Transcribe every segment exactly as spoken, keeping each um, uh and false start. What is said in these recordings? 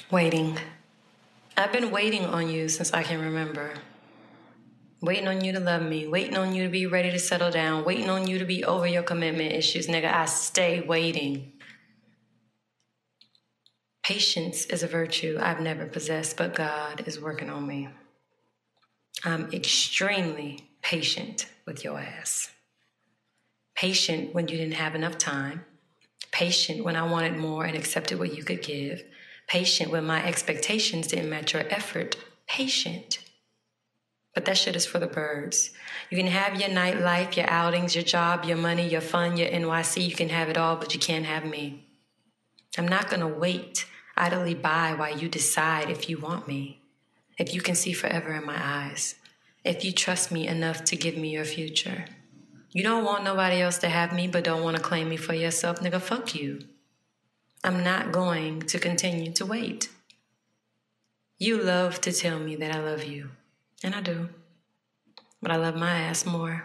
Waiting. I've been waiting on you since I can remember. Waiting on you to love me, waiting on you to be ready to settle down, waiting on you to be over your commitment issues, nigga. I stay waiting. Patience is a virtue I've never possessed, but God is working on me. I'm extremely patient with your ass. Patient when you didn't have enough time. Patient when I wanted more and accepted what you could give. Patient when my expectations didn't match your effort. Patient. But that shit is for the birds. You can have your nightlife, your outings, your job, your money, your fun, your N Y C. You can have it all, but you can't have me. I'm not going to wait idly by while you decide if you want me. If you can see forever in my eyes. If you trust me enough to give me your future. You don't want nobody else to have me, but don't want to claim me for yourself. Nigga, fuck you. I'm not going to continue to wait. You love to tell me that I love you. And I do. But I love my ass more.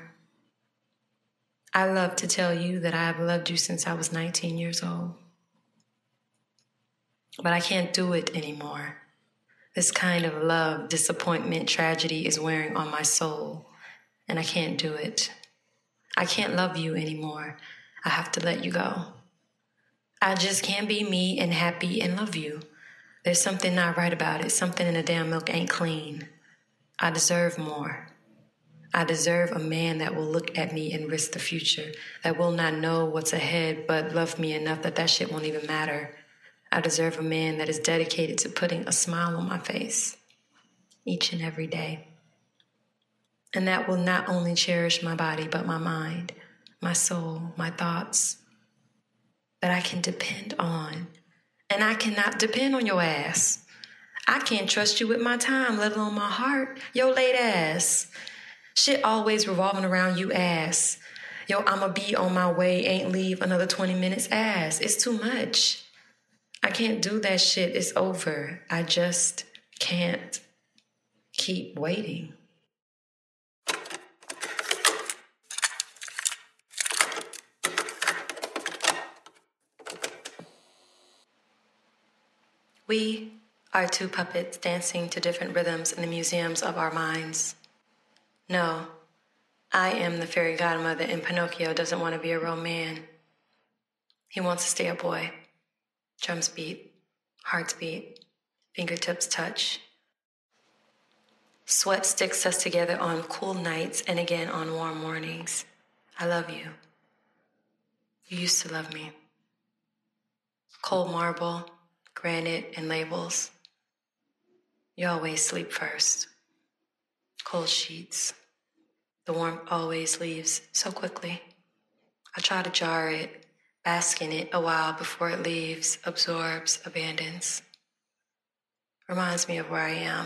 I love to tell you that I have loved you since I was nineteen years old. But I can't do it anymore. This kind of love, disappointment, tragedy is wearing on my soul. And I can't do it. I can't love you anymore. I have to let you go. I just can't be me and happy and love you. There's something not right about it. Something in the damn milk ain't clean. I deserve more. I deserve a man that will look at me and risk the future, that will not know what's ahead, but love me enough that that shit won't even matter. I deserve a man that is dedicated to putting a smile on my face each and every day. And that will not only cherish my body, but my mind, my soul, my thoughts, that I can depend on. And I cannot depend on your ass. I can't trust you with my time, let alone my heart. Yo, late ass. Shit always revolving around you ass. Yo, I'ma be on my way, ain't leave another twenty minutes ass. It's too much. I can't do that shit. It's over. I just can't keep waiting. We are two puppets dancing to different rhythms in the museums of our minds. No, I am the fairy godmother and Pinocchio doesn't want to be a real man. He wants to stay a boy. Drums beat, hearts beat, fingertips touch. Sweat sticks us together on cool nights and again on warm mornings. I love you. You used to love me. Cold marble, granite, and labels. You always sleep first. Cold sheets. The warmth always leaves so quickly. I try to jar it, bask in it a while before it leaves, absorbs, abandons. Reminds me of where I am.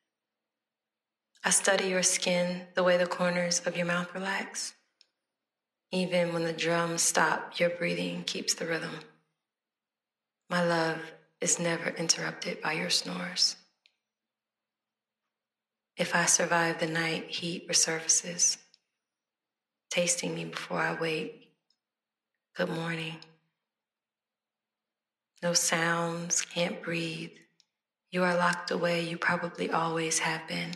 I study your skin the way the corners of your mouth relax. Even when the drums stop, your breathing keeps the rhythm. My love is never interrupted by your snores. If I survive the night, heat resurfaces, tasting me before I wake. Good morning. No sounds, can't breathe. You are locked away, you probably always have been.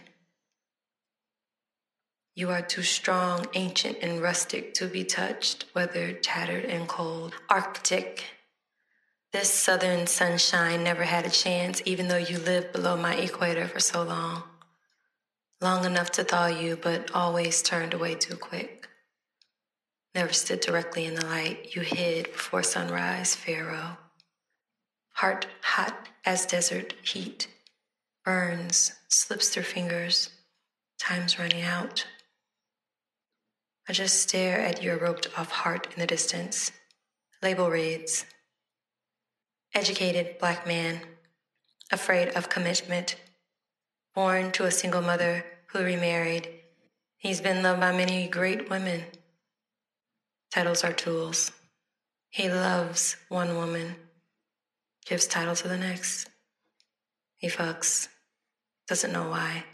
You are too strong, ancient, and rustic to be touched, weathered, tattered, and cold. Arctic. This southern sunshine never had a chance, even though you lived below my equator for so long. Long enough to thaw you, but always turned away too quick. Never stood directly in the light. You hid before sunrise, Pharaoh. Heart hot as desert heat. Burns, slips through fingers. Time's running out. I just stare at your roped off heart in the distance. Label reads, educated black man, afraid of commitment, born to a single mother who remarried. He's been loved by many great women. Titles are tools. He loves one woman, gives title to the next. He fucks, doesn't know why.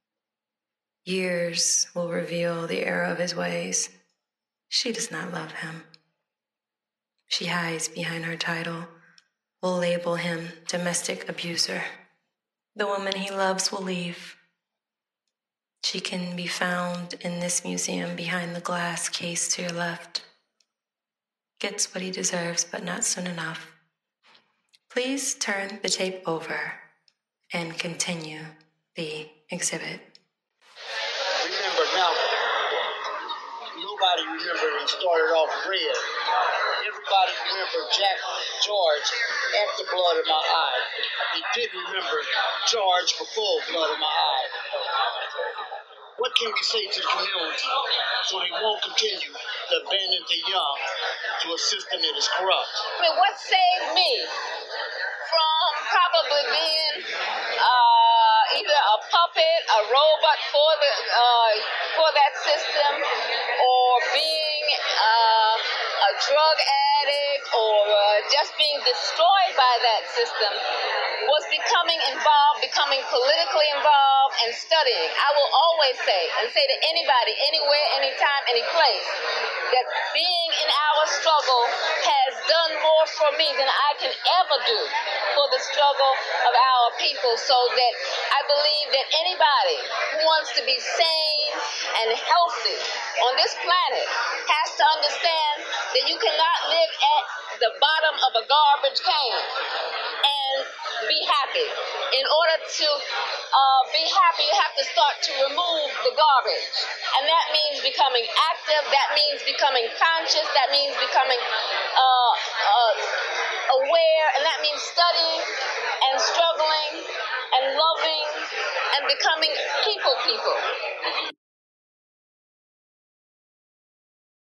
Years will reveal the error of his ways. She does not love him. She hides behind her title, will label him domestic abuser. The woman he loves will leave. She can be found in this museum behind the glass case to your left. Gets what he deserves, but not soon enough. Please turn the tape over and continue the exhibit. Remember, Malcolm. Nobody remembered he started off red. Everybody remembered Jack George at the blood in my eye. He didn't remember George before blood in my eye. What can we say to the community so they won't continue to abandon the young to a system that is corrupt? I mean, what saved me from probably being uh, either a puppet, a robot for the uh, for that system, or being uh, a drug addict, or uh, just being destroyed by that system, was becoming involved, becoming politically involved, and studying. I will always say, and say to anybody, anywhere, anytime, any place, that being in our struggle has done more for me than I can ever do for the struggle of our people, so that I believe that anybody who wants to be sane and healthy on this planet has to understand that you cannot live at the bottom of a garbage can and be happy. In order to uh, be happy, you have to start to remove the garbage. And that means becoming active, that means becoming conscious, that means becoming uh, uh, aware, and that means studying and struggling and loving and becoming people people.